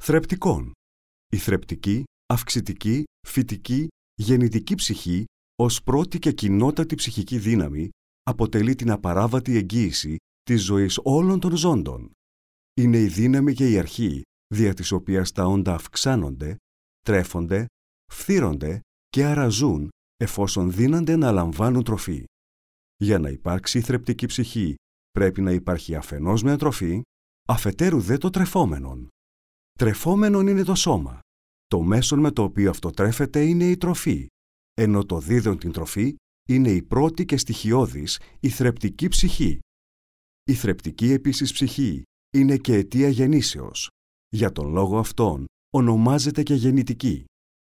Θρεπτικών. Η θρεπτική, αυξητική, φυτική, γεννητική ψυχή, ως πρώτη και κοινότατη ψυχική δύναμη, αποτελεί την απαράβατη εγγύηση της ζωής όλων των ζώντων. Είναι η δύναμη και η αρχή, δια της οποίας τα όντα αυξάνονται, τρέφονται, φθύρονται και αραζούν, εφόσον δύνανται να λαμβάνουν τροφή. Για να υπάρξει η θρεπτική ψυχή, πρέπει να υπάρχει αφενός μια τροφή, αφετέρου δε το τρεφόμενον. Τρεφόμενον είναι το σώμα. Το μέσον με το οποίο αυτό τρέφεται είναι η τροφή, ενώ το δίδον την τροφή είναι η πρώτη και στοιχειώδης, η θρεπτική ψυχή. Η θρεπτική επίσης ψυχή είναι και αιτία γεννήσεως. Για τον λόγο αυτόν ονομάζεται και γεννητική.